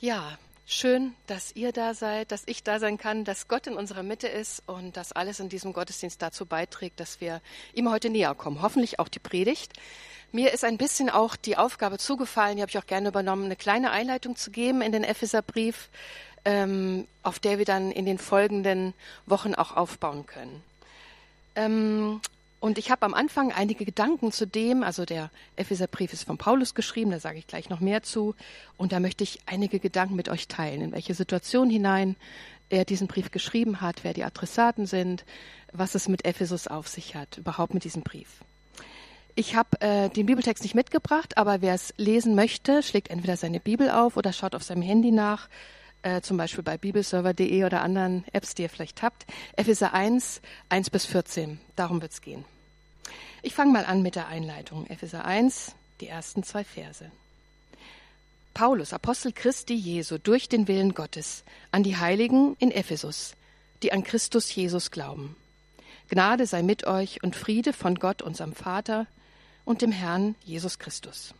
Ja, schön, dass ihr da seid, dass ich da sein kann, dass Gott in unserer Mitte ist und dass alles in diesem Gottesdienst dazu beiträgt, dass wir ihm heute näher kommen. Hoffentlich auch die Predigt. Mir ist ein bisschen auch die Aufgabe zugefallen, die habe ich auch gerne übernommen, eine kleine Einleitung zu geben in den Epheserbrief, auf der wir dann in den folgenden Wochen auch aufbauen können. Und ich habe am Anfang einige Gedanken zu dem, also der Epheserbrief ist von Paulus geschrieben, da sage ich gleich noch mehr zu. Und da möchte ich einige Gedanken mit euch teilen, in welche Situation hinein er diesen Brief geschrieben hat, wer die Adressaten sind, was es mit Ephesus auf sich hat, überhaupt mit diesem Brief. Ich habe den Bibeltext nicht mitgebracht, aber wer es lesen möchte, schlägt entweder seine Bibel auf oder schaut auf seinem Handy nach, zum Beispiel bei bibelserver.de oder anderen Apps, die ihr vielleicht habt. Epheser 1, 1-14, darum wird es gehen. Ich fange mal an mit der Einleitung. Epheser 1, die ersten 2 Verse. Paulus, Apostel Christi Jesu, durch den Willen Gottes, an die Heiligen in Ephesus, die an Christus Jesus glauben. Gnade sei mit euch und Friede von Gott, unserem Vater und dem Herrn Jesus Christus.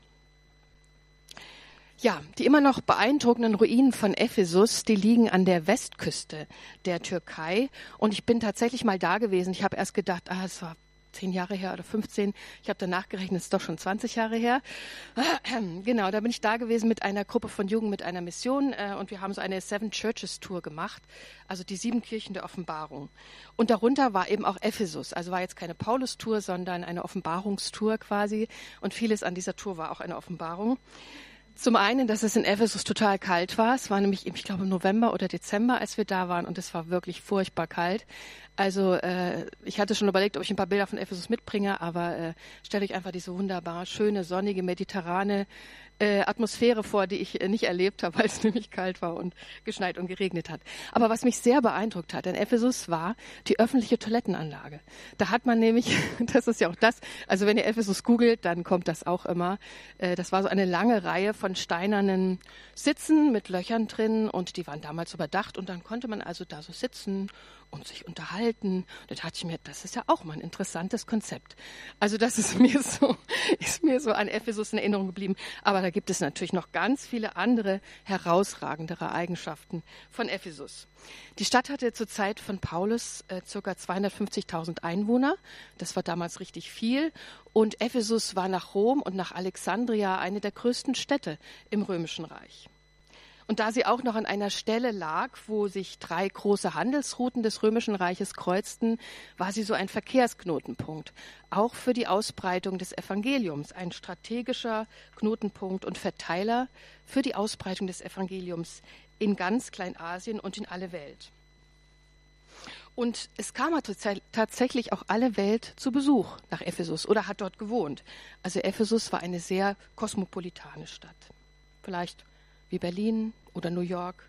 Ja, die immer noch beeindruckenden Ruinen von Ephesus, die liegen an der Westküste der Türkei. Und ich bin tatsächlich mal da gewesen. Ich habe erst gedacht, es war 10 Jahre her oder 15. Ich habe danach gerechnet, es ist doch schon 20 Jahre her. Genau, da bin ich da gewesen mit einer Gruppe von Jugend, mit einer Mission. Und wir haben so eine 7 Churches Tour gemacht, also die 7 Kirchen der Offenbarung. Und darunter war eben auch Ephesus. Also war jetzt keine Paulus-Tour, sondern eine Offenbarungstour quasi. Und vieles an dieser Tour war auch eine Offenbarung. Zum einen, dass es in Ephesus total kalt war. Es war nämlich, ich glaube, im November oder Dezember, als wir da waren. Und es war wirklich furchtbar kalt. Also ich hatte schon überlegt, ob ich ein paar Bilder von Ephesus mitbringe. Aber stellt euch einfach diese wunderbar schöne, sonnige, mediterrane Atmosphäre vor, die ich nicht erlebt habe, weil es nämlich kalt war und geschneit und geregnet hat. Aber was mich sehr beeindruckt hat in Ephesus war die öffentliche Toilettenanlage. Da hat man nämlich, das ist ja auch das, also wenn ihr Ephesus googelt, dann kommt das auch immer. Das war so eine lange Reihe von steinernen Sitzen mit Löchern drin und die waren damals überdacht und dann konnte man also da so sitzen und sich unterhalten. Da dachte ich mir, das ist ja auch mal ein interessantes Konzept. Also das ist mir so an Ephesus in Erinnerung geblieben. Aber da gibt es natürlich noch ganz viele andere herausragendere Eigenschaften von Ephesus. Die Stadt hatte zur Zeit von Paulus ca. 250.000 Einwohner. Das war damals richtig viel. Und Ephesus war nach Rom und nach Alexandria eine der größten Städte im Römischen Reich. Und da sie auch noch an einer Stelle lag, wo sich 3 große Handelsrouten des Römischen Reiches kreuzten, war sie so ein Verkehrsknotenpunkt, auch für die Ausbreitung des Evangeliums, ein strategischer Knotenpunkt und Verteiler für die Ausbreitung des Evangeliums in ganz Kleinasien und in alle Welt. Und es kam tatsächlich auch alle Welt zu Besuch nach Ephesus oder hat dort gewohnt. Also Ephesus war eine sehr kosmopolitane Stadt. Vielleicht wie Berlin oder New York,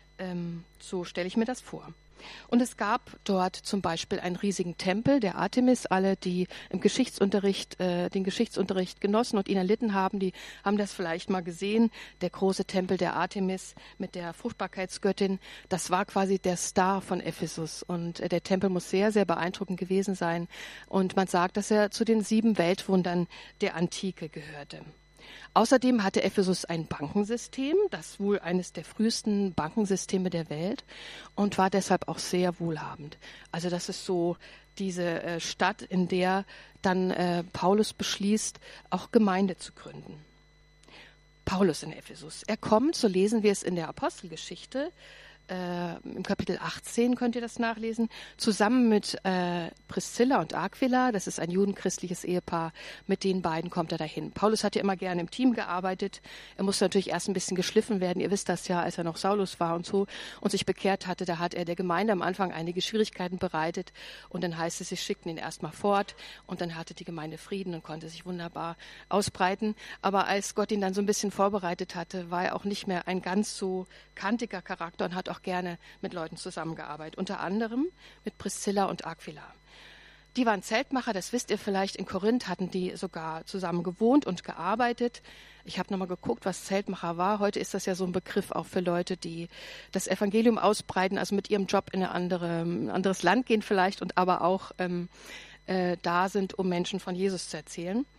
so stelle ich mir das vor. Und es gab dort zum Beispiel einen riesigen Tempel der Artemis. Alle, die im Geschichtsunterricht, den Geschichtsunterricht genossen und ihn erlitten haben, die haben das vielleicht mal gesehen. Der große Tempel der Artemis mit der Fruchtbarkeitsgöttin, das war quasi der Star von Ephesus. Und der Tempel muss sehr, sehr beeindruckend gewesen sein. Und man sagt, dass er zu den 7 Weltwundern der Antike gehörte. Außerdem hatte Ephesus ein Bankensystem, das wohl eines der frühesten Bankensysteme der Welt und war deshalb auch sehr wohlhabend. Also das ist so diese Stadt, in der dann Paulus beschließt, auch Gemeinde zu gründen. Paulus in Ephesus. Er kommt, so lesen wir es in der Apostelgeschichte, im Kapitel 18 könnt ihr das nachlesen, zusammen mit Priscilla und Aquila, das ist ein judenchristliches Ehepaar, mit den beiden kommt er dahin. Paulus hat ja immer gerne im Team gearbeitet, er musste natürlich erst ein bisschen geschliffen werden, ihr wisst das ja, als er noch Saulus war und so und sich bekehrt hatte, da hat er der Gemeinde am Anfang einige Schwierigkeiten bereitet und dann heißt es, sie schickten ihn erstmal fort und dann hatte die Gemeinde Frieden und konnte sich wunderbar ausbreiten, aber als Gott ihn dann so ein bisschen vorbereitet hatte, war er auch nicht mehr ein ganz so kantiger Charakter und hat auch gerne mit Leuten zusammengearbeitet, unter anderem mit Priscilla und Aquila. Die waren Zeltmacher, das wisst ihr vielleicht, in Korinth hatten die sogar zusammen gewohnt und gearbeitet. Ich habe nochmal geguckt, was Zeltmacher war. Heute ist das ja so ein Begriff auch für Leute, die das Evangelium ausbreiten, also mit ihrem Job in ein anderes Land gehen vielleicht und aber auch da sind, um Menschen von Jesus zu erzählen.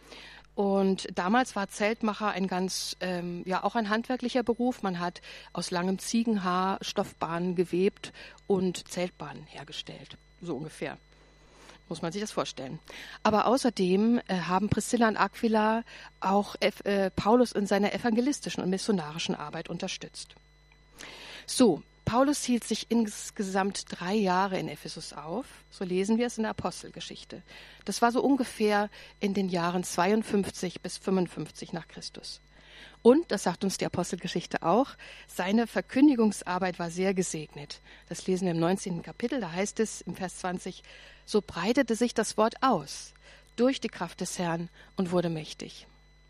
Und damals war Zeltmacher ein ganz, auch ein handwerklicher Beruf. Man hat aus langem Ziegenhaar Stoffbahnen gewebt und Zeltbahnen hergestellt. So ungefähr. Muss man sich das vorstellen. Aber außerdem haben Priscilla und Aquila auch Paulus in seiner evangelistischen und missionarischen Arbeit unterstützt. So, Paulus hielt sich insgesamt 3 Jahre in Ephesus auf. So lesen wir es in der Apostelgeschichte. Das war so ungefähr in den Jahren 52 bis 55 nach Christus. Und, das sagt uns die Apostelgeschichte auch, seine Verkündigungsarbeit war sehr gesegnet. Das lesen wir im 19. Kapitel, da heißt es im Vers 20, so breitete sich das Wort aus durch die Kraft des Herrn und wurde mächtig.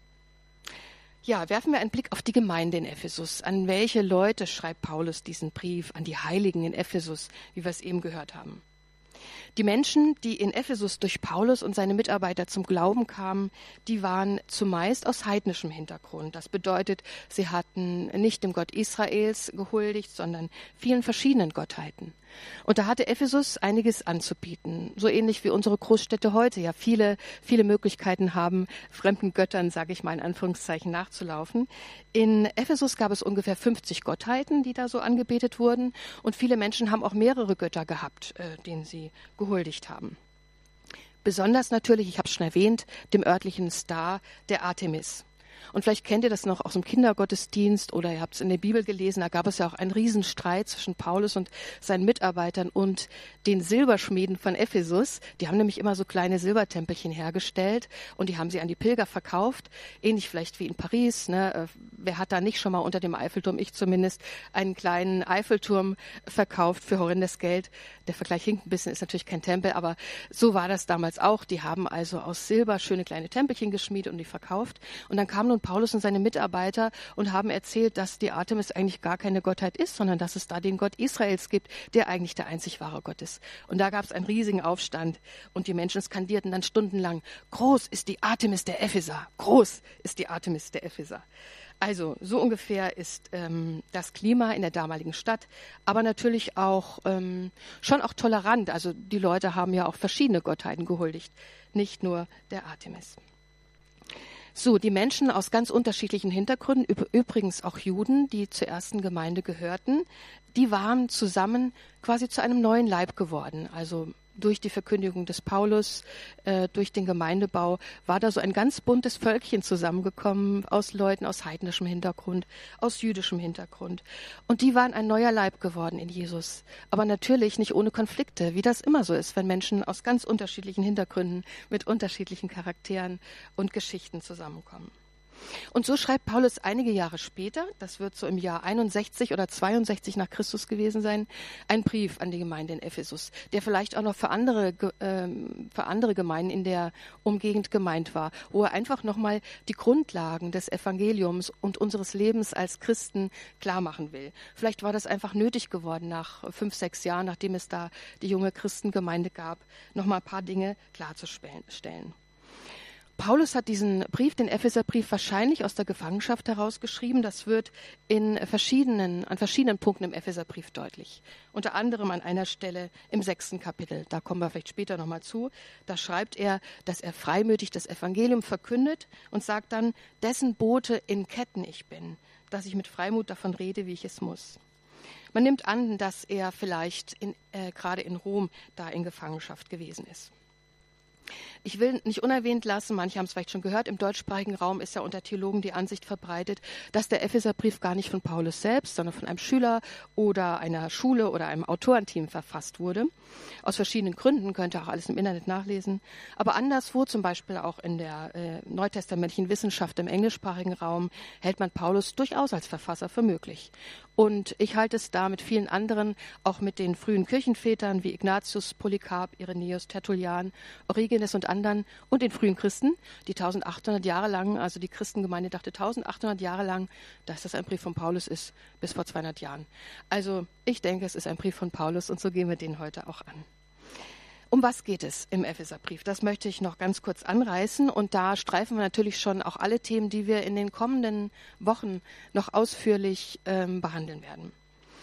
Ja, werfen wir einen Blick auf die Gemeinde in Ephesus. An welche Leute schreibt Paulus diesen Brief? An die Heiligen in Ephesus, wie wir es eben gehört haben. Die Menschen, die in Ephesus durch Paulus und seine Mitarbeiter zum Glauben kamen, die waren zumeist aus heidnischem Hintergrund. Das bedeutet, sie hatten nicht dem Gott Israels gehuldigt, sondern vielen verschiedenen Gottheiten. Und da hatte Ephesus einiges anzubieten, so ähnlich wie unsere Großstädte heute ja viele Möglichkeiten haben, fremden Göttern, sage ich mal in Anführungszeichen, nachzulaufen. In Ephesus gab es ungefähr 50 Gottheiten, die da so angebetet wurden, und viele Menschen haben auch mehrere Götter gehabt, denen sie gehuldigt haben. Besonders natürlich, ich habe es schon erwähnt, dem örtlichen Star der Artemis. Und vielleicht kennt ihr das noch aus dem Kindergottesdienst oder ihr habt es in der Bibel gelesen, da gab es ja auch einen Riesenstreit zwischen Paulus und seinen Mitarbeitern und den Silberschmieden von Ephesus. Die haben nämlich immer so kleine Silbertempelchen hergestellt und die haben sie an die Pilger verkauft, ähnlich vielleicht wie in Paris. Ne? Wer hat da nicht schon mal unter dem Eiffelturm, ich zumindest, einen kleinen Eiffelturm verkauft für horrendes Geld? Der Vergleich hinkt ein bisschen, ist natürlich kein Tempel, aber so war das damals auch. Die haben also aus Silber schöne kleine Tempelchen geschmiedet und die verkauft. Und dann kamen nun Paulus und seine Mitarbeiter und haben erzählt, dass die Artemis eigentlich gar keine Gottheit ist, sondern dass es da den Gott Israels gibt, der eigentlich der einzig wahre Gott ist. Und da gab es einen riesigen Aufstand und die Menschen skandierten dann stundenlang, groß ist die Artemis der Epheser, groß ist die Artemis der Epheser. Also so ungefähr ist das Klima in der damaligen Stadt, aber natürlich auch schon auch tolerant. Also die Leute haben ja auch verschiedene Gottheiten gehuldigt, nicht nur der Artemis. So, die Menschen aus ganz unterschiedlichen Hintergründen, übrigens auch Juden, die zur ersten Gemeinde gehörten, die waren zusammen quasi zu einem neuen Leib geworden. Also durch die Verkündigung des Paulus, durch den Gemeindebau, war da so ein ganz buntes Völkchen zusammengekommen aus Leuten aus heidnischem Hintergrund, aus jüdischem Hintergrund. Und die waren ein neuer Leib geworden in Jesus. Aber natürlich nicht ohne Konflikte, wie das immer so ist, wenn Menschen aus ganz unterschiedlichen Hintergründen mit unterschiedlichen Charakteren und Geschichten zusammenkommen. Und so schreibt Paulus einige Jahre später, das wird so im Jahr 61 oder 62 nach Christus gewesen sein, einen Brief an die Gemeinde in Ephesus, der vielleicht auch noch für andere Gemeinden in der Umgegend gemeint war, wo er einfach nochmal die Grundlagen des Evangeliums und unseres Lebens als Christen klar machen will. Vielleicht war das einfach nötig geworden nach 5, 6 Jahren, nachdem es da die junge Christengemeinde gab, nochmal ein paar Dinge klarzustellen. Paulus hat diesen Brief, den Epheserbrief, wahrscheinlich aus der Gefangenschaft herausgeschrieben. Das wird an verschiedenen Punkten im Epheserbrief deutlich. Unter anderem an einer Stelle im 6. Kapitel. Da kommen wir vielleicht später nochmal zu. Da schreibt er, dass er freimütig das Evangelium verkündet und sagt dann, dessen Bote in Ketten ich bin, dass ich mit Freimut davon rede, wie ich es muss. Man nimmt an, dass er vielleicht gerade in Rom da in Gefangenschaft gewesen ist. Ich will nicht unerwähnt lassen, manche haben es vielleicht schon gehört, im deutschsprachigen Raum ist ja unter Theologen die Ansicht verbreitet, dass der Epheserbrief gar nicht von Paulus selbst, sondern von einem Schüler oder einer Schule oder einem Autorenteam verfasst wurde. Aus verschiedenen Gründen, könnt ihr auch alles im Internet nachlesen. Aber anderswo, zum Beispiel auch in der neutestamentlichen Wissenschaft im englischsprachigen Raum, hält man Paulus durchaus als Verfasser für möglich. Und ich halte es da mit vielen anderen, auch mit den frühen Kirchenvätern wie Ignatius, Polycarp, Irenäus, Tertullian, Origenes und anderen und den frühen Christen, die 1800 Jahre lang, also die Christengemeinde dachte 1800 Jahre lang, dass das ein Brief von Paulus ist, bis vor 200 Jahren. Also ich denke, es ist ein Brief von Paulus und so gehen wir den heute auch an. Um was geht es im Epheserbrief? Das möchte ich noch ganz kurz anreißen und da streifen wir natürlich schon auch alle Themen, die wir in den kommenden Wochen noch ausführlich behandeln werden.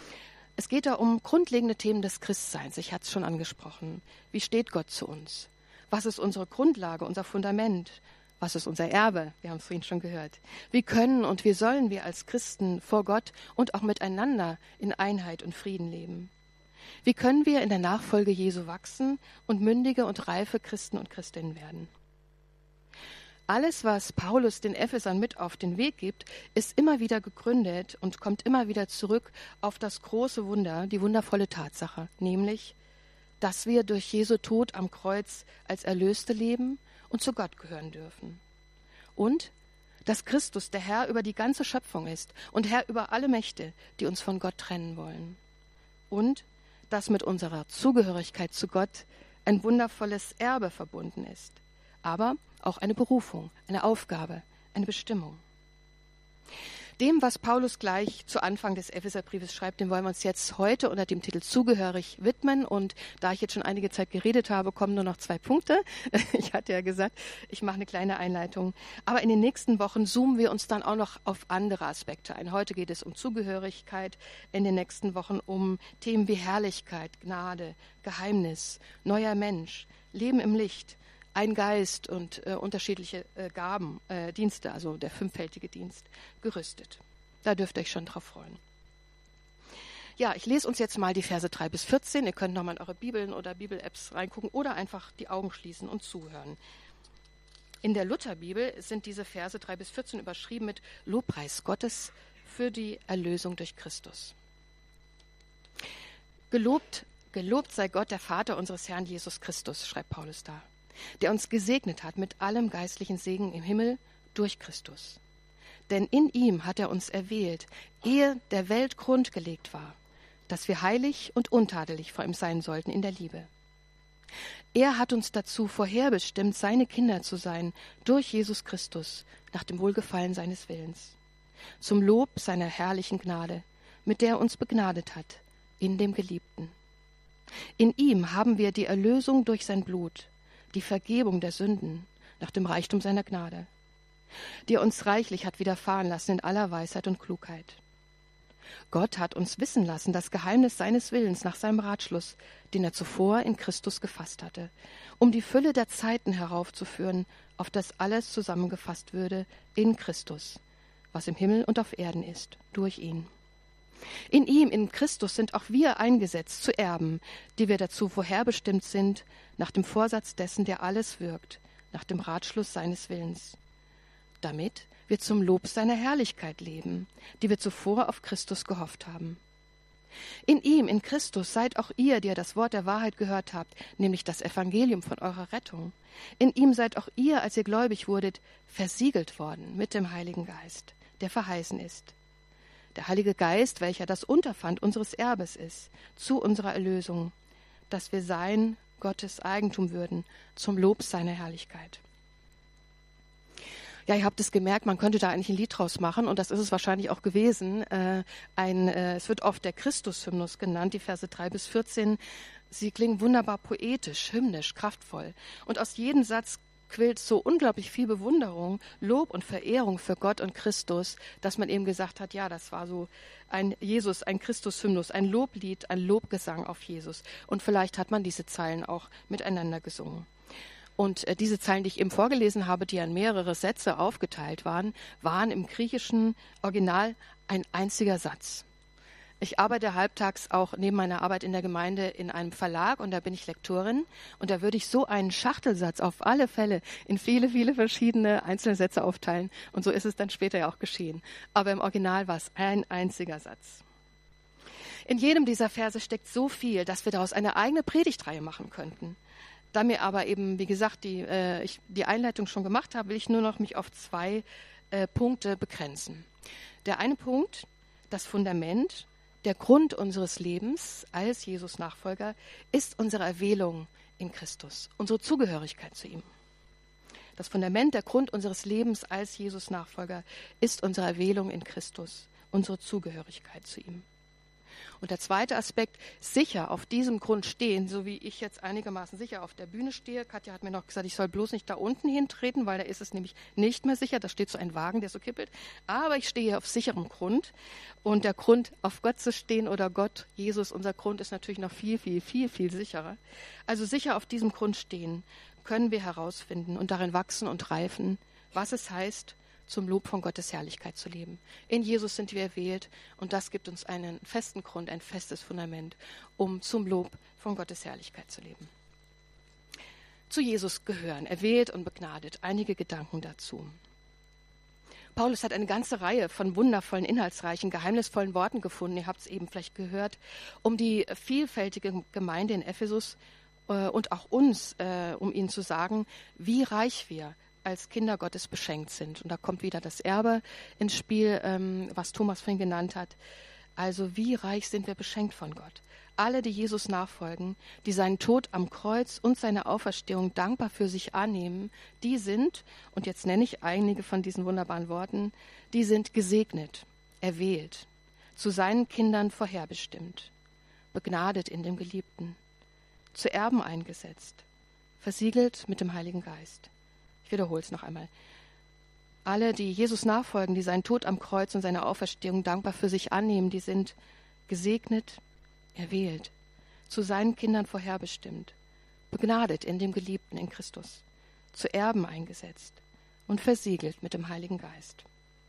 Es geht da um grundlegende Themen des Christseins. Ich hatte es schon angesprochen. Wie steht Gott zu uns? Was ist unsere Grundlage, unser Fundament? Was ist unser Erbe? Wir haben es vorhin schon gehört. Wie können und wie sollen wir als Christen vor Gott und auch miteinander in Einheit und Frieden leben? Wie können wir in der Nachfolge Jesu wachsen und mündige und reife Christen und Christinnen werden? Alles, was Paulus den Ephesern mit auf den Weg gibt, ist immer wieder gegründet und kommt immer wieder zurück auf das große Wunder, die wundervolle Tatsache, nämlich, dass wir durch Jesu Tod am Kreuz als Erlöste leben und zu Gott gehören dürfen. Und dass Christus der Herr über die ganze Schöpfung ist und Herr über alle Mächte, die uns von Gott trennen wollen. Und dass mit unserer Zugehörigkeit zu Gott ein wundervolles Erbe verbunden ist, aber auch eine Berufung, eine Aufgabe, eine Bestimmung. Dem, was Paulus gleich zu Anfang des Epheserbriefes schreibt, dem wollen wir uns jetzt heute unter dem Titel Zugehörig widmen. Und da ich jetzt schon einige Zeit geredet habe, kommen nur noch 2 Punkte. Ich hatte ja gesagt, ich mache eine kleine Einleitung. Aber in den nächsten Wochen zoomen wir uns dann auch noch auf andere Aspekte ein. Heute geht es um Zugehörigkeit, in den nächsten Wochen um Themen wie Herrlichkeit, Gnade, Geheimnis, neuer Mensch, Leben im Licht, ein Geist und unterschiedliche Gaben, Dienste, also der 5-fältige Dienst, gerüstet. Da dürft ihr euch schon drauf freuen. Ja, ich lese uns jetzt mal die Verse 3 bis 14. Ihr könnt nochmal in eure Bibeln oder Bibel-Apps reingucken oder einfach die Augen schließen und zuhören. In der Lutherbibel sind diese Verse 3 bis 14 überschrieben mit Lobpreis Gottes für die Erlösung durch Christus. Gelobt sei Gott, der Vater unseres Herrn Jesus Christus, schreibt Paulus da, der uns gesegnet hat mit allem geistlichen Segen im Himmel durch Christus. Denn in ihm hat er uns erwählt, ehe der Welt Grund gelegt war, dass wir heilig und untadelig vor ihm sein sollten in der Liebe. Er hat uns dazu vorherbestimmt, seine Kinder zu sein, durch Jesus Christus, nach dem Wohlgefallen seines Willens, zum Lob seiner herrlichen Gnade, mit der er uns begnadet hat, in dem Geliebten. In ihm haben wir die Erlösung durch sein Blut, die Vergebung der Sünden nach dem Reichtum seiner Gnade, die er uns reichlich hat widerfahren lassen in aller Weisheit und Klugheit. Gott hat uns wissen lassen das Geheimnis seines Willens nach seinem Ratschluss, den er zuvor in Christus gefasst hatte, um die Fülle der Zeiten heraufzuführen, auf das alles zusammengefasst würde in Christus, was im Himmel und auf Erden ist, durch ihn. In ihm, in Christus, sind auch wir eingesetzt zu Erben, die wir dazu vorherbestimmt sind, nach dem Vorsatz dessen, der alles wirkt, nach dem Ratschluss seines Willens, damit wir zum Lob seiner Herrlichkeit leben, die wir zuvor auf Christus gehofft haben. In ihm, in Christus, seid auch ihr, die ihr das Wort der Wahrheit gehört habt, nämlich das Evangelium von eurer Rettung. In ihm seid auch ihr, als ihr gläubig wurdet, versiegelt worden mit dem Heiligen Geist, der verheißen ist. Der Heilige Geist, welcher das Unterpfand unseres Erbes ist, zu unserer Erlösung, dass wir sein Gottes Eigentum würden, zum Lob seiner Herrlichkeit. Ja, ihr habt es gemerkt, man könnte da eigentlich ein Lied draus machen und das ist es wahrscheinlich auch gewesen. Es wird oft der Christus-Hymnus genannt, die Verse 3 bis 14. Sie klingen wunderbar poetisch, hymnisch, kraftvoll. Und aus jedem Satz quillt so unglaublich viel Bewunderung, Lob und Verehrung für Gott und Christus, dass man eben gesagt hat, ja, das war so ein Jesus, ein Christus-Hymnus, ein Loblied, ein Lobgesang auf Jesus. Und vielleicht hat man diese Zeilen auch miteinander gesungen. Und diese Zeilen, die ich eben vorgelesen habe, die an mehrere Sätze aufgeteilt waren, waren im griechischen Original ein einziger Satz. Ich arbeite halbtags auch neben meiner Arbeit in der Gemeinde in einem Verlag und da bin ich Lektorin und da würde ich so einen Schachtelsatz auf alle Fälle in viele, viele verschiedene einzelne Sätze aufteilen und so ist es dann später ja auch geschehen. Aber im Original war es ein einziger Satz. In jedem dieser Verse steckt so viel, dass wir daraus eine eigene Predigtreihe machen könnten. Da mir aber eben, wie gesagt, ich die Einleitung schon gemacht habe, will ich nur noch mich auf 2 Punkte begrenzen. Der eine Punkt, das Fundament, der Grund unseres Lebens als Jesus-Nachfolger ist unsere Erwählung in Christus, unsere Zugehörigkeit zu ihm. Das Fundament, der Grund unseres Lebens als Jesus-Nachfolger ist unsere Erwählung in Christus, unsere Zugehörigkeit zu ihm. Und der zweite Aspekt, sicher auf diesem Grund stehen, so wie ich jetzt einigermaßen sicher auf der Bühne stehe. Katja hat mir noch gesagt, ich soll bloß nicht da unten hintreten, weil da ist es nämlich nicht mehr sicher. Da steht so ein Wagen, der so kippelt. Aber ich stehe auf sicherem Grund. Und der Grund, auf Gott zu stehen oder Gott, Jesus, unser Grund, ist natürlich noch viel, viel, viel, viel sicherer. Also sicher auf diesem Grund stehen können wir herausfinden und darin wachsen und reifen, was es heißt, zum Lob von Gottes Herrlichkeit zu leben. In Jesus sind wir erwählt und das gibt uns einen festen Grund, ein festes Fundament, um zum Lob von Gottes Herrlichkeit zu leben. Zu Jesus gehören, erwählt und begnadet. Einige Gedanken dazu. Paulus hat eine ganze Reihe von wundervollen, inhaltsreichen, geheimnisvollen Worten gefunden, ihr habt es eben vielleicht gehört, um die vielfältige Gemeinde in Ephesus und auch uns, um ihnen zu sagen, wie reich wir als Kinder Gottes beschenkt sind. Und da kommt wieder das Erbe ins Spiel, was Thomas vorhin genannt hat. Also wie reich sind wir beschenkt von Gott. Alle, die Jesus nachfolgen, die seinen Tod am Kreuz und seine Auferstehung dankbar für sich annehmen, die sind, und jetzt nenne ich einige von diesen wunderbaren Worten, die sind gesegnet, erwählt, zu seinen Kindern vorherbestimmt, begnadet in dem Geliebten, zu Erben eingesetzt, versiegelt mit dem Heiligen Geist. Ich wiederhole es noch einmal. Alle, die Jesus nachfolgen, die seinen Tod am Kreuz und seine Auferstehung dankbar für sich annehmen, die sind gesegnet, erwählt, zu seinen Kindern vorherbestimmt, begnadet in dem Geliebten in Christus, zu Erben eingesetzt und versiegelt mit dem Heiligen Geist.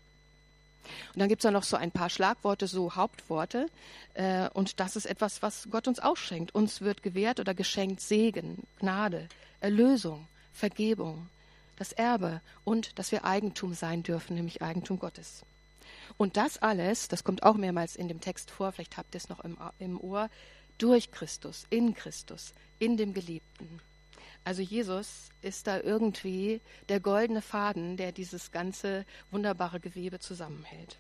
Und dann gibt es da noch so ein paar Schlagworte, so Hauptworte. Und das ist etwas, was Gott uns ausschenkt. Uns wird gewährt oder geschenkt Segen, Gnade, Erlösung, Vergebung, das Erbe und dass wir Eigentum sein dürfen, nämlich Eigentum Gottes. Und das alles, das kommt auch mehrmals in dem Text vor, vielleicht habt ihr es noch im Ohr, durch Christus, in dem Geliebten. Also Jesus ist da irgendwie der goldene Faden, der dieses ganze wunderbare Gewebe zusammenhält.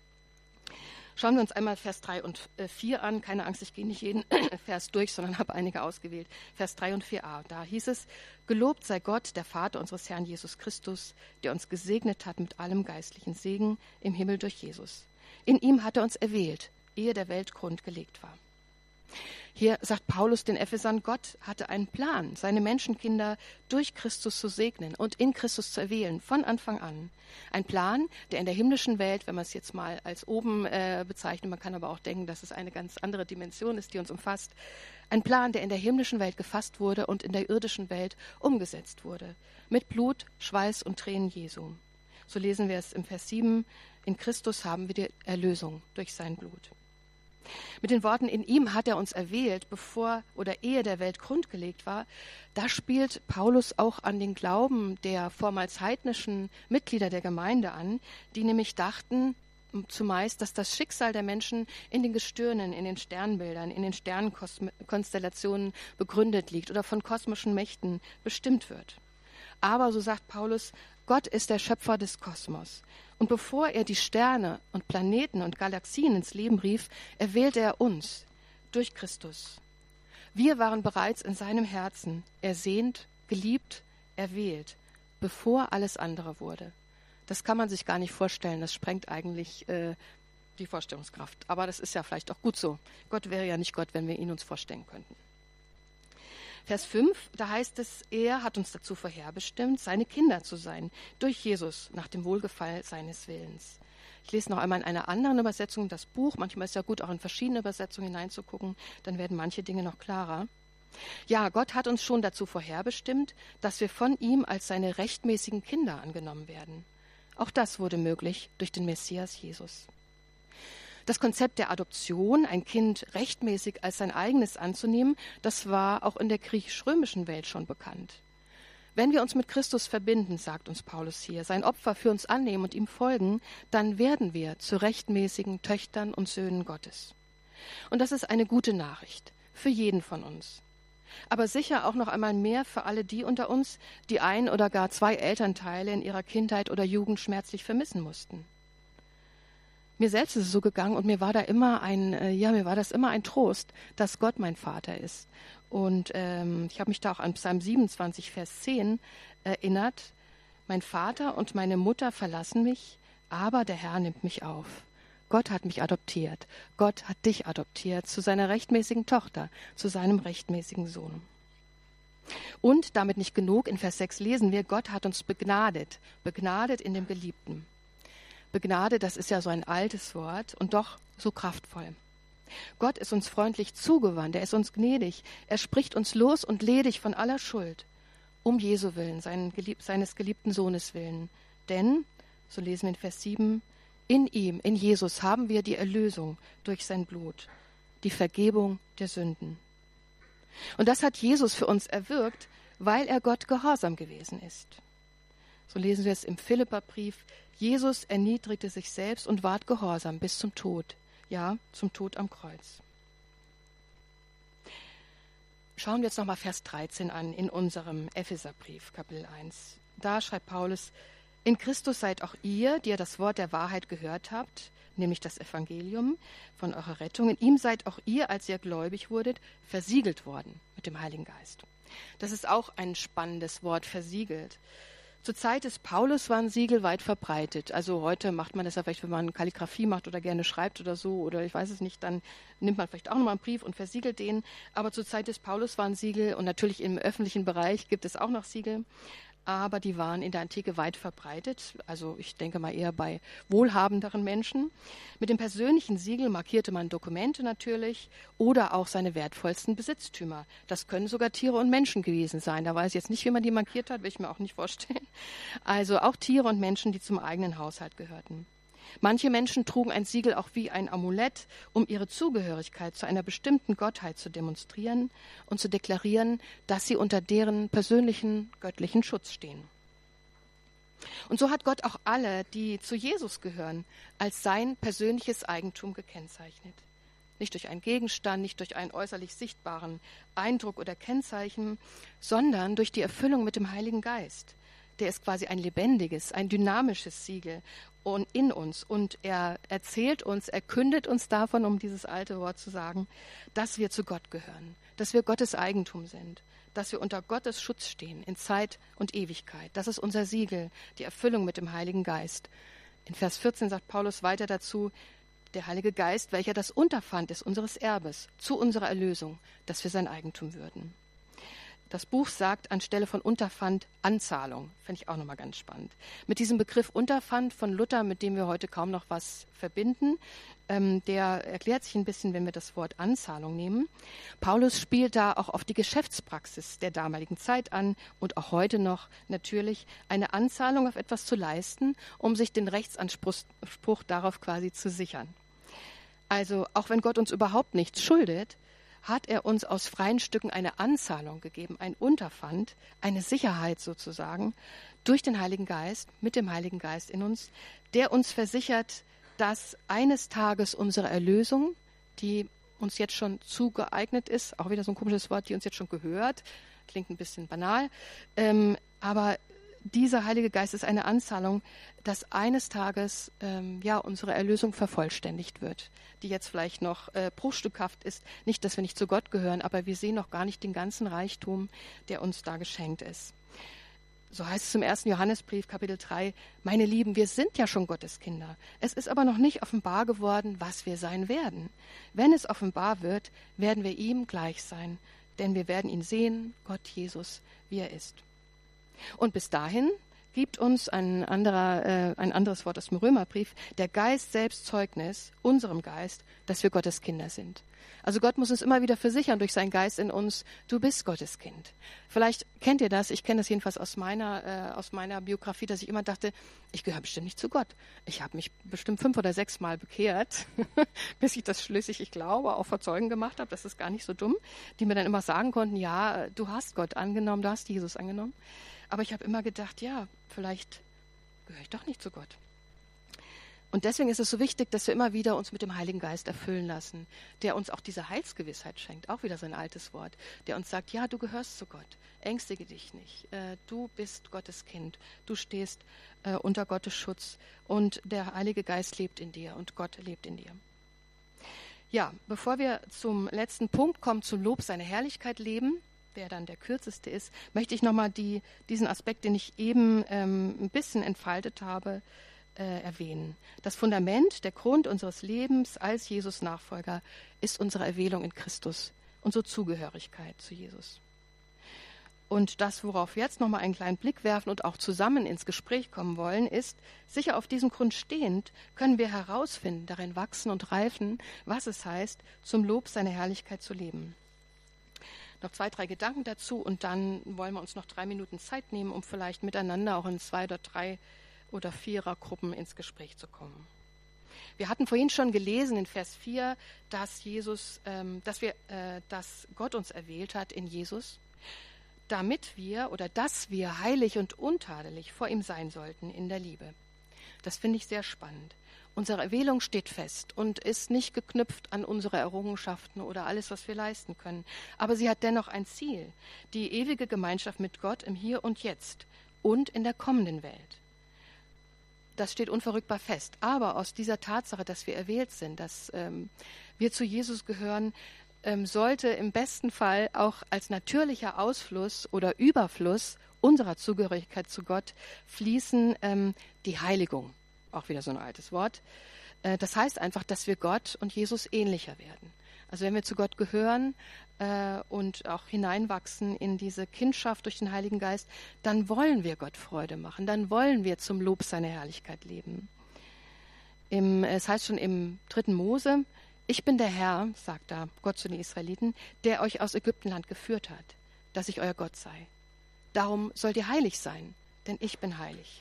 Schauen wir uns einmal Vers 3 und 4 an. Keine Angst, ich gehe nicht jeden Vers durch, sondern habe einige ausgewählt. Vers 3 und 4a. Da hieß es, gelobt sei Gott, der Vater unseres Herrn Jesus Christus, der uns gesegnet hat mit allem geistlichen Segen im Himmel durch Jesus. In ihm hat er uns erwählt, ehe der Weltgrund gelegt war. Hier sagt Paulus den Ephesern, Gott hatte einen Plan, seine Menschenkinder durch Christus zu segnen und in Christus zu erwählen, von Anfang an. Ein Plan, der in der himmlischen Welt, wenn man es jetzt mal als oben bezeichnet, man kann aber auch denken, dass es eine ganz andere Dimension ist, die uns umfasst, ein Plan, der in der himmlischen Welt gefasst wurde und in der irdischen Welt umgesetzt wurde, mit Blut, Schweiß und Tränen Jesu. So lesen wir es im Vers 7, in Christus haben wir die Erlösung durch sein Blut. Mit den Worten, in ihm hat er uns erwählt, bevor oder ehe der Welt grundgelegt war, da spielt Paulus auch an den Glauben der vormals heidnischen Mitglieder der Gemeinde an, die nämlich dachten zumeist, dass das Schicksal der Menschen in den Gestirnen, in den Sternbildern, in den Sternenkonstellationen begründet liegt oder von kosmischen Mächten bestimmt wird. Aber, so sagt Paulus, Gott ist der Schöpfer des Kosmos. Und bevor er die Sterne und Planeten und Galaxien ins Leben rief, erwählte er uns durch Christus. Wir waren bereits in seinem Herzen ersehnt, geliebt, erwählt, bevor alles andere wurde. Das kann man sich gar nicht vorstellen, das sprengt eigentlich die Vorstellungskraft. Aber das ist ja vielleicht auch gut so. Gott wäre ja nicht Gott, wenn wir ihn uns vorstellen könnten. Vers 5, da heißt es, er hat uns dazu vorherbestimmt, seine Kinder zu sein, durch Jesus, nach dem Wohlgefallen seines Willens. Ich lese noch einmal in einer anderen Übersetzung das Buch. Manchmal ist es ja gut, auch in verschiedene Übersetzungen hineinzugucken, dann werden manche Dinge noch klarer. Ja, Gott hat uns schon dazu vorherbestimmt, dass wir von ihm als seine rechtmäßigen Kinder angenommen werden. Auch das wurde möglich durch den Messias Jesus. Das Konzept der Adoption, ein Kind rechtmäßig als sein eigenes anzunehmen, das war auch in der griechisch-römischen Welt schon bekannt. Wenn wir uns mit Christus verbinden, sagt uns Paulus hier, sein Opfer für uns annehmen und ihm folgen, dann werden wir zu rechtmäßigen Töchtern und Söhnen Gottes. Und das ist eine gute Nachricht für jeden von uns. Aber sicher auch noch einmal mehr für alle die unter uns, die ein oder gar zwei Elternteile in ihrer Kindheit oder Jugend schmerzlich vermissen mussten. Mir selbst ist es so gegangen und mir war das immer ein Trost, dass Gott mein Vater ist. Und ich habe mich da auch an Psalm 27, Vers 10 erinnert. Mein Vater und meine Mutter verlassen mich, aber der Herr nimmt mich auf. Gott hat mich adoptiert. Gott hat dich adoptiert zu seiner rechtmäßigen Tochter, zu seinem rechtmäßigen Sohn. Und damit nicht genug, in Vers 6 lesen wir, Gott hat uns begnadet in dem Geliebten. Begnade, das ist ja so ein altes Wort und doch so kraftvoll. Gott ist uns freundlich zugewandt, er ist uns gnädig, er spricht uns los und ledig von aller Schuld, um Jesu willen, seines geliebten Sohnes willen, Denn, so lesen wir in Vers 7, in ihm, in Jesus, haben wir die Erlösung durch sein Blut, die Vergebung der Sünden. Und das hat Jesus für uns erwirkt, weil er Gott gehorsam gewesen ist. So lesen wir es im Philipperbrief. Jesus erniedrigte sich selbst und ward gehorsam bis zum Tod, ja, zum Tod am Kreuz. Schauen wir jetzt nochmal Vers 13 an in unserem Epheserbrief, Kapitel 1. Da schreibt Paulus: In Christus seid auch ihr, die ihr das Wort der Wahrheit gehört habt, nämlich das Evangelium von eurer Rettung. In ihm seid auch ihr, als ihr gläubig wurdet, versiegelt worden mit dem Heiligen Geist. Das ist auch ein spannendes Wort, versiegelt. Zur Zeit des Paulus waren Siegel weit verbreitet. Also heute macht man das ja vielleicht, wenn man Kalligrafie macht oder gerne schreibt oder so, oder ich weiß es nicht, dann nimmt man vielleicht auch nochmal einen Brief und versiegelt den. Aber zur Zeit des Paulus waren Siegel, und natürlich im öffentlichen Bereich gibt es auch noch Siegel, aber die waren in der Antike weit verbreitet. Also ich denke mal eher bei wohlhabenderen Menschen. Mit dem persönlichen Siegel markierte man Dokumente natürlich oder auch seine wertvollsten Besitztümer. Das können sogar Tiere und Menschen gewesen sein. Da weiß ich jetzt nicht, wie man die markiert hat, will ich mir auch nicht vorstellen. Also auch Tiere und Menschen, die zum eigenen Haushalt gehörten. Manche Menschen trugen ein Siegel auch wie ein Amulett, um ihre Zugehörigkeit zu einer bestimmten Gottheit zu demonstrieren und zu deklarieren, dass sie unter deren persönlichen göttlichen Schutz stehen. Und so hat Gott auch alle, die zu Jesus gehören, als sein persönliches Eigentum gekennzeichnet. Nicht durch einen Gegenstand, nicht durch einen äußerlich sichtbaren Eindruck oder Kennzeichen, sondern durch die Erfüllung mit dem Heiligen Geist. Der ist quasi ein lebendiges, ein dynamisches Siegel und in uns. Und er erzählt uns, er kündet uns davon, um dieses alte Wort zu sagen, dass wir zu Gott gehören, dass wir Gottes Eigentum sind, dass wir unter Gottes Schutz stehen in Zeit und Ewigkeit. Das ist unser Siegel, die Erfüllung mit dem Heiligen Geist. In Vers 14 sagt Paulus weiter dazu: Der Heilige Geist, welcher das Unterpfand ist unseres Erbes, zu unserer Erlösung, dass wir sein Eigentum würden. Das Buch sagt anstelle von Unterpfand Anzahlung. Finde ich auch nochmal ganz spannend. Mit diesem Begriff Unterpfand von Luther, mit dem wir heute kaum noch was verbinden, der erklärt sich ein bisschen, wenn wir das Wort Anzahlung nehmen. Paulus spielt da auch auf die Geschäftspraxis der damaligen Zeit an und auch heute noch natürlich eine Anzahlung auf etwas zu leisten, um sich den Rechtsanspruch darauf quasi zu sichern. Also auch wenn Gott uns überhaupt nichts schuldet, hat er uns aus freien Stücken eine Anzahlung gegeben, ein Unterpfand, eine Sicherheit sozusagen, durch den Heiligen Geist, mit dem Heiligen Geist in uns, der uns versichert, dass eines Tages unsere Erlösung, die uns jetzt schon zugeeignet ist, auch wieder so ein komisches Wort, die uns jetzt schon gehört, klingt ein bisschen banal, aber dieser Heilige Geist ist eine Anzahlung, dass eines Tages unsere Erlösung vervollständigt wird, die jetzt vielleicht noch bruchstückhaft ist. Nicht, dass wir nicht zu Gott gehören, aber wir sehen noch gar nicht den ganzen Reichtum, der uns da geschenkt ist. So heißt es im 1. Johannesbrief, Kapitel 3, meine Lieben, wir sind ja schon Gottes Kinder. Es ist aber noch nicht offenbar geworden, was wir sein werden. Wenn es offenbar wird, werden wir ihm gleich sein, denn wir werden ihn sehen, Gott Jesus, wie er ist. Und bis dahin gibt uns ein anderes Wort aus dem Römerbrief, der Geist selbst Zeugnis, unserem Geist, dass wir Gottes Kinder sind. Also Gott muss uns immer wieder versichern durch seinen Geist in uns, du bist Gottes Kind. Vielleicht kennt ihr das, ich kenne das jedenfalls aus meiner Biografie, dass ich immer dachte, ich gehöre bestimmt nicht zu Gott. Ich habe mich bestimmt 5 oder 6 Mal bekehrt, bis ich das schließlich, ich glaube, auch vor Zeugen gemacht habe, das ist gar nicht so dumm, die mir dann immer sagen konnten, ja, du hast Gott angenommen, du hast Jesus angenommen. Aber ich habe immer gedacht, ja, vielleicht gehöre ich doch nicht zu Gott. Und deswegen ist es so wichtig, dass wir immer wieder uns mit dem Heiligen Geist erfüllen lassen, der uns auch diese Heilsgewissheit schenkt, auch wieder so ein altes Wort, der uns sagt, ja, du gehörst zu Gott, ängstige dich nicht, du bist Gottes Kind, du stehst unter Gottes Schutz und der Heilige Geist lebt in dir und Gott lebt in dir. Ja, bevor wir zum letzten Punkt kommen, zum Lob seiner Herrlichkeit leben, der dann der kürzeste ist, möchte ich nochmal diesen Aspekt, den ich eben ein bisschen entfaltet habe, erwähnen. Das Fundament, der Grund unseres Lebens als Jesus-Nachfolger ist unsere Erwählung in Christus, unsere Zugehörigkeit zu Jesus. Und das, worauf wir jetzt nochmal einen kleinen Blick werfen und auch zusammen ins Gespräch kommen wollen, ist, sicher auf diesem Grund stehend, können wir herausfinden, darin wachsen und reifen, was es heißt, zum Lob seiner Herrlichkeit zu leben. Noch 2, 3 Gedanken dazu und dann wollen wir uns noch 3 Minuten Zeit nehmen, um vielleicht miteinander auch in 2 oder 3 oder Vierergruppen ins Gespräch zu kommen. Wir hatten vorhin schon gelesen in Vers 4, dass Gott uns erwählt hat in Jesus, dass wir heilig und untadelig vor ihm sein sollten in der Liebe. Das finde ich sehr spannend. Unsere Erwählung steht fest und ist nicht geknüpft an unsere Errungenschaften oder alles, was wir leisten können. Aber sie hat dennoch ein Ziel, die ewige Gemeinschaft mit Gott im Hier und Jetzt und in der kommenden Welt. Das steht unverrückbar fest. Aber aus dieser Tatsache, dass wir erwählt sind, dass wir zu Jesus gehören, sollte im besten Fall auch als natürlicher Ausfluss oder Überfluss unserer Zugehörigkeit zu Gott fließen die Heiligung. Auch wieder so ein altes Wort. Das heißt einfach, dass wir Gott und Jesus ähnlicher werden. Also wenn wir zu Gott gehören und auch hineinwachsen in diese Kindschaft durch den Heiligen Geist, dann wollen wir Gott Freude machen, dann wollen wir zum Lob seiner Herrlichkeit leben. Es heißt schon im 3. Mose, ich bin der Herr, sagt da Gott zu den Israeliten, der euch aus Ägyptenland geführt hat, dass ich euer Gott sei. Darum sollt ihr heilig sein, denn ich bin heilig.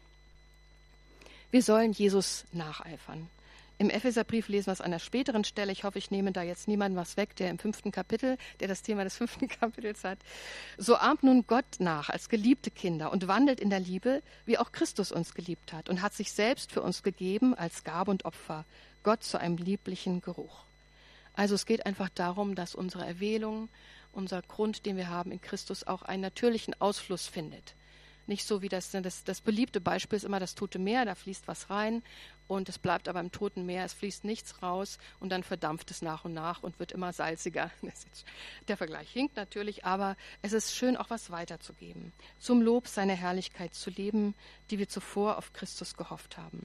Wir sollen Jesus nacheifern. Im Epheserbrief lesen wir es an einer späteren Stelle. Ich hoffe, ich nehme da jetzt niemandem was weg, der im 5. Kapitel, der das Thema des 5. Kapitels hat. So ahmt nun Gott nach als geliebte Kinder und wandelt in der Liebe, wie auch Christus uns geliebt hat und hat sich selbst für uns gegeben als Gabe und Opfer, Gott zu einem lieblichen Geruch. Also es geht einfach darum, dass unsere Erwählung, unser Grund, den wir haben in Christus, auch einen natürlichen Ausfluss findet. Nicht so wie das beliebte Beispiel ist immer das Tote Meer, da fließt was rein und es bleibt aber im Toten Meer, es fließt nichts raus und dann verdampft es nach und nach und wird immer salziger. Der Vergleich hinkt natürlich, aber es ist schön, auch was weiterzugeben, zum Lob seiner Herrlichkeit zu leben, die wir zuvor auf Christus gehofft haben.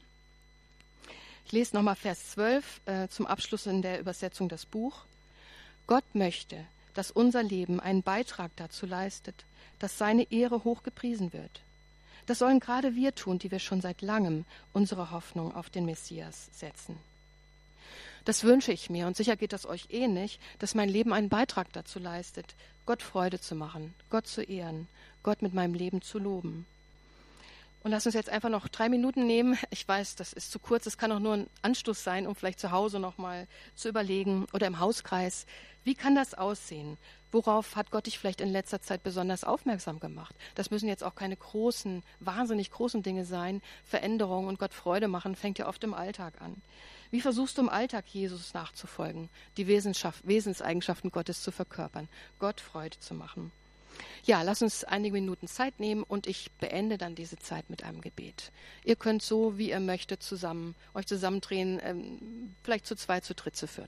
Ich lese nochmal Vers 12 zum Abschluss in der Übersetzung das Buch. Gott möchte, dass unser Leben einen Beitrag dazu leistet, dass seine Ehre hoch gepriesen wird. Das sollen gerade wir tun, die wir schon seit langem unsere Hoffnung auf den Messias setzen. Das wünsche ich mir und sicher geht das euch ähnlich, dass mein Leben einen Beitrag dazu leistet, Gott Freude zu machen, Gott zu ehren, Gott mit meinem Leben zu loben. Und lass uns jetzt einfach noch 3 Minuten nehmen. Ich weiß, das ist zu kurz, es kann auch nur ein Anstoß sein, um vielleicht zu Hause noch mal zu überlegen oder im Hauskreis. Wie kann das aussehen? Worauf hat Gott dich vielleicht in letzter Zeit besonders aufmerksam gemacht? Das müssen jetzt auch keine großen, wahnsinnig großen Dinge sein. Veränderungen und Gott Freude machen fängt ja oft im Alltag an. Wie versuchst du im Alltag Jesus nachzufolgen, die Wesenseigenschaften Gottes zu verkörpern, Gott Freude zu machen? Ja, lass uns einige Minuten Zeit nehmen und ich beende dann diese Zeit mit einem Gebet. Ihr könnt so, wie ihr möchtet, euch zusammendrehen, vielleicht zu 2, zu 3, zu 4.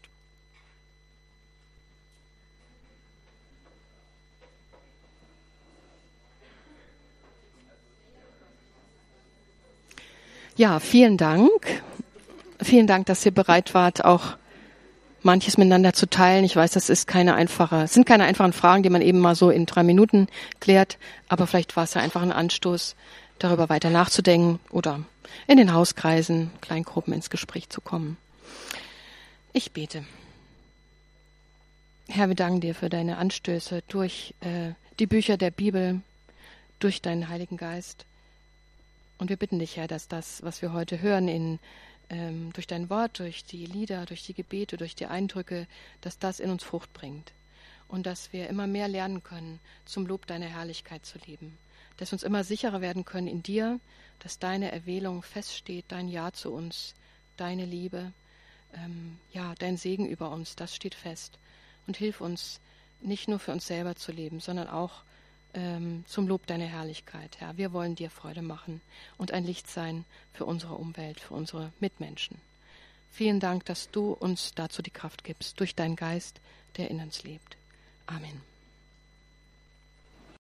Ja, vielen Dank. Vielen Dank, dass ihr bereit wart, auch manches miteinander zu teilen. Ich weiß, das sind keine einfachen Fragen, die man eben mal so in 3 Minuten klärt. Aber vielleicht war es ja einfach ein Anstoß, darüber weiter nachzudenken oder in den Hauskreisen, Kleingruppen ins Gespräch zu kommen. Ich bete. Herr, wir danken dir für deine Anstöße durch die Bücher der Bibel, durch deinen Heiligen Geist. Und wir bitten dich, Herr, dass das, was wir heute hören, durch dein Wort, durch die Lieder, durch die Gebete, durch die Eindrücke, dass das in uns Frucht bringt. Und dass wir immer mehr lernen können, zum Lob deiner Herrlichkeit zu leben. Dass wir uns immer sicherer werden können in dir, dass deine Erwählung feststeht, dein Ja zu uns, deine Liebe, dein Segen über uns, das steht fest. Und hilf uns, nicht nur für uns selber zu leben, sondern auch zum Lob deiner Herrlichkeit, Herr. Wir wollen dir Freude machen und ein Licht sein für unsere Umwelt, für unsere Mitmenschen. Vielen Dank, dass du uns dazu die Kraft gibst, durch deinen Geist, der in uns lebt. Amen.